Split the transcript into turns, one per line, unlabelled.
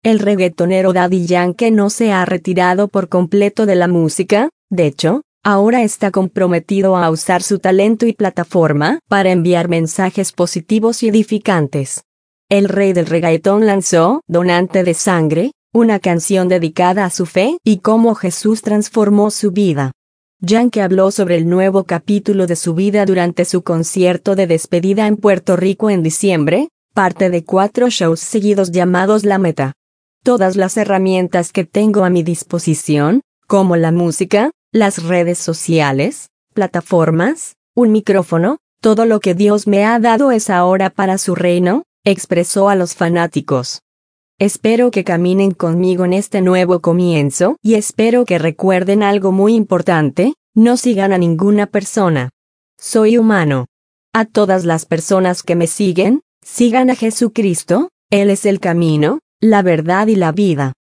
El reggaetonero Daddy Yankee no se ha retirado por completo de la música, de hecho, ahora está comprometido a usar su talento y plataforma para enviar mensajes positivos y edificantes. El rey del reggaetón lanzó Donante de Sangre, una canción dedicada a su fe y cómo Jesús transformó su vida. Yankee habló sobre el nuevo capítulo de su vida durante su concierto de despedida en Puerto Rico en diciembre, parte de 4 shows seguidos llamados La Meta. Todas las herramientas que tengo a mi disposición, como la música, las redes sociales, plataformas, un micrófono, todo lo que Dios me ha dado es ahora para su reino, expresó a los fanáticos. Espero que caminen conmigo en este nuevo comienzo y espero que recuerden algo muy importante, no sigan a ninguna persona. Soy humano. A todas las personas que me siguen, sigan a Jesucristo, Él es el camino, la verdad y la vida.